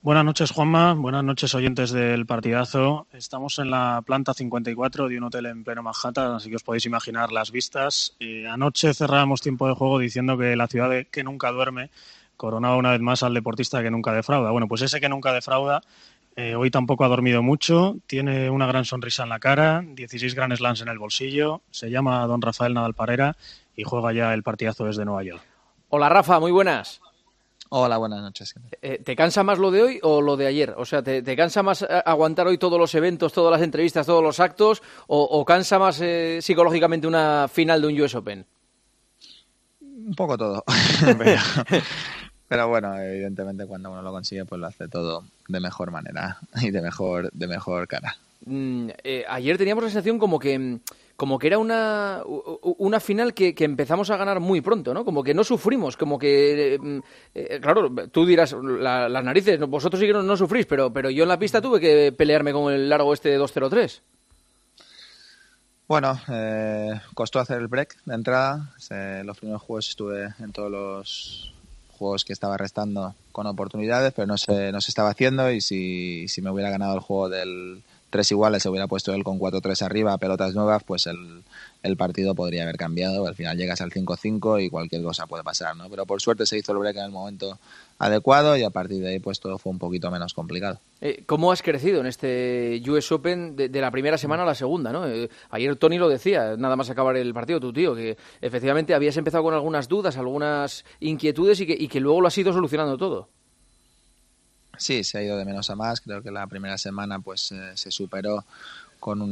Buenas noches, Juanma. Buenas noches, oyentes del partidazo. Estamos en la planta 54 de un hotel en pleno Manhattan, así que os podéis imaginar las vistas. Anoche cerrábamos tiempo de juego diciendo que la ciudad que nunca duerme coronaba una vez más al deportista que nunca defrauda. Bueno, pues ese que nunca defrauda hoy tampoco ha dormido mucho, tiene una gran sonrisa en la cara, 16 Grand Slams en el bolsillo, se llama don Rafael Nadal Parera y juega ya el partidazo desde Nueva York. Hola, Rafa, muy buenas. Hola, buenas noches. ¿Te cansa más lo de hoy o lo de ayer? O sea, ¿te cansa más aguantar hoy todos los eventos, todas las entrevistas, todos los actos? ¿O cansa más psicológicamente una final de un US Open? Un poco todo. Pero bueno, evidentemente cuando uno lo consigue, pues lo hace todo de mejor manera y de mejor cara. Ayer teníamos la sensación como que era una final que empezamos a ganar muy pronto, ¿no? Como que no sufrimos, como que... claro, tú dirás, las narices, vosotros sí que no sufrís, pero yo en la pista tuve que pelearme con el largo este de 2-0-3. Bueno, costó hacer el break de entrada. Los primeros juegos estuve en todos los juegos que estaba restando con oportunidades, pero no se estaba haciendo, y si me hubiera ganado el juego del 3 iguales, se hubiera puesto él con 4-3 arriba, pelotas nuevas, pues el partido podría haber cambiado. Al final llegas al 5-5 y cualquier cosa puede pasar, ¿no? Pero por suerte se hizo el break en el momento adecuado y a partir de ahí pues todo fue un poquito menos complicado. ¿Cómo has crecido en este US Open de la primera semana a la segunda, ¿no? Ayer Tony lo decía, nada más acabar el partido, tu tío, que efectivamente habías empezado con algunas dudas, algunas inquietudes y que luego lo has ido solucionando todo. Sí, se ha ido de menos a más. Creo que la primera semana pues se superó con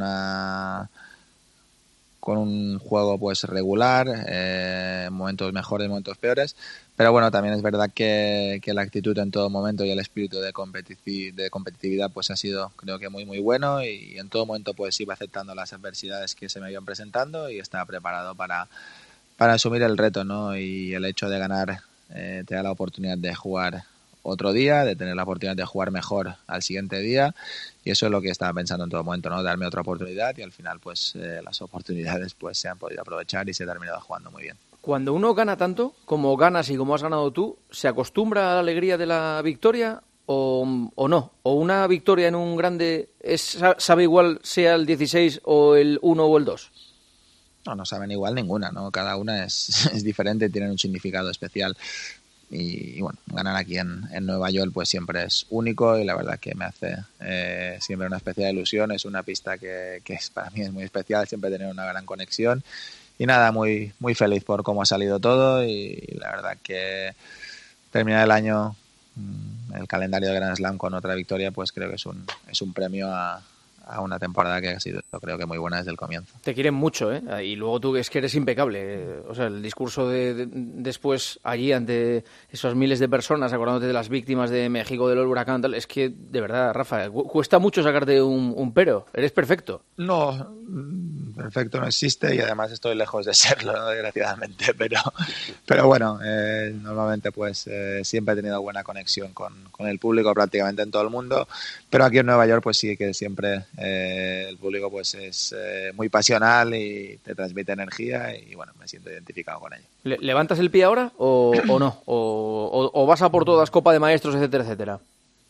un juego pues regular, momentos mejores, momentos peores, pero bueno, también es verdad que la actitud en todo momento y el espíritu de competitividad pues ha sido, creo que muy bueno, y en todo momento pues iba aceptando las adversidades que se me iban presentando y estaba preparado para asumir el reto, ¿no? Y el hecho de ganar te da la oportunidad de jugar otro día, de tener la oportunidad de jugar mejor al siguiente día, y eso es lo que estaba pensando en todo momento, ¿no? Darme otra oportunidad, y al final pues las oportunidades pues se han podido aprovechar y se ha terminado jugando muy bien. Cuando uno gana tanto como ganas y como has ganado tú, ¿se acostumbra a la alegría de la victoria o no? ¿O una victoria en un grande sabe igual sea el 16 o el 1 o el 2? No saben igual ninguna, ¿no? Cada una es diferente, tienen un significado especial. Y bueno, ganar aquí en Nueva York pues siempre es único, y la verdad que me hace siempre una especial ilusión. Es una pista que para mí es muy especial, siempre tener una gran conexión, y nada, muy feliz por cómo ha salido todo, y la verdad que terminar el año, el calendario de Grand Slam con otra victoria, pues creo que es un premio a una temporada que ha sido, creo que muy buena desde el comienzo. Te quieren mucho, ¿eh? Y luego tú es que eres impecable. O sea, el discurso después allí ante esos miles de personas, acordándote de las víctimas de México, del huracán, tal, es que, de verdad, Rafa, cuesta mucho sacarte un pero. Eres perfecto. No, perfecto no existe, y además estoy lejos de serlo, ¿no? Desgraciadamente, pero bueno, normalmente pues siempre he tenido buena conexión con el público prácticamente en todo el mundo, pero aquí en Nueva York pues sí que siempre el público pues es muy pasional y te transmite energía, y bueno, me siento identificado con ello. ¿Levantas el pie ahora o no? ¿O vas a por todas, Copa de Maestros, etcétera, etcétera?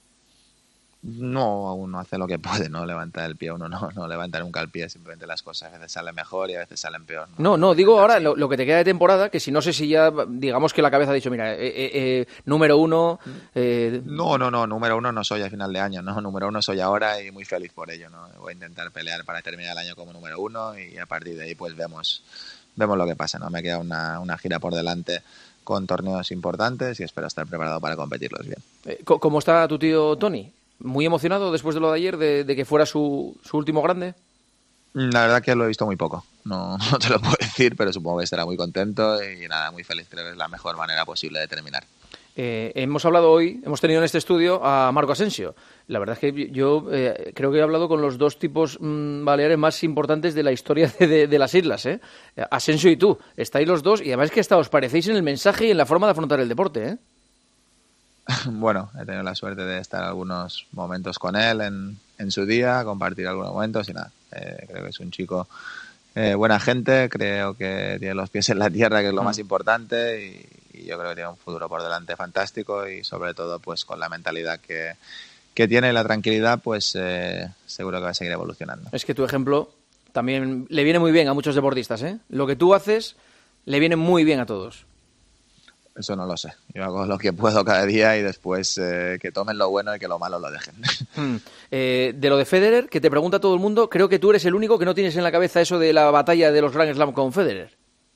No, uno hace lo que puede, no levanta el pie, uno no levanta nunca el pie, simplemente las cosas a veces salen mejor y a veces salen peor. No, digo ahora lo que te queda de temporada, que si no sé si ya, digamos que la cabeza ha dicho, mira, número uno... No, número uno no soy a final de año, no, número uno soy ahora, y muy feliz por ello, ¿no? Voy a intentar pelear para terminar el año como número uno, y a partir de ahí pues vemos lo que pasa, ¿no? Me queda una gira por delante con torneos importantes y espero estar preparado para competirlos bien. ¿Cómo está tu tío Tony? ¿Muy emocionado después de lo de ayer, de que fuera su último grande? La verdad que lo he visto muy poco, no te lo puedo decir, pero supongo que estará muy contento y nada, muy feliz. Creo que es la mejor manera posible de terminar. Hemos hablado hoy, hemos tenido en este estudio a Marco Asensio. La verdad es que yo creo que he hablado con los dos tipos baleares más importantes de la historia de las islas, ¿eh? Asensio y tú, estáis los dos, y además que hasta os parecéis en el mensaje y en la forma de afrontar el deporte, ¿eh? Bueno, he tenido la suerte de estar algunos momentos con él en su día, compartir algunos momentos y nada. Creo que es un chico buena gente, creo que tiene los pies en la tierra, que es lo más importante, y y yo creo que tiene un futuro por delante fantástico y sobre todo pues con la mentalidad que tiene y la tranquilidad, pues seguro que va a seguir evolucionando. Es que tu ejemplo también le viene muy bien a muchos deportistas, ¿eh? Lo que tú haces le viene muy bien a todos. Eso no lo sé. Yo hago lo que puedo cada día y después que tomen lo bueno y que lo malo lo dejen. De lo de Federer, que te pregunta todo el mundo, creo que tú eres el único que no tienes en la cabeza eso de la batalla de los Grand Slam con Federer.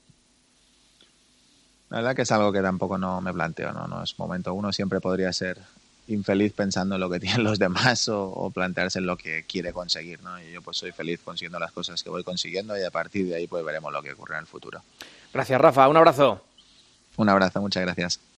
La verdad que es algo que tampoco no me planteo, ¿no? No es momento. Uno siempre podría ser infeliz pensando en lo que tienen los demás o plantearse en lo que quiere conseguir, ¿no? Y yo pues soy feliz consiguiendo las cosas que voy consiguiendo y a partir de ahí pues veremos lo que ocurre en el futuro. Gracias, Rafa. Un abrazo. Un abrazo, muchas gracias.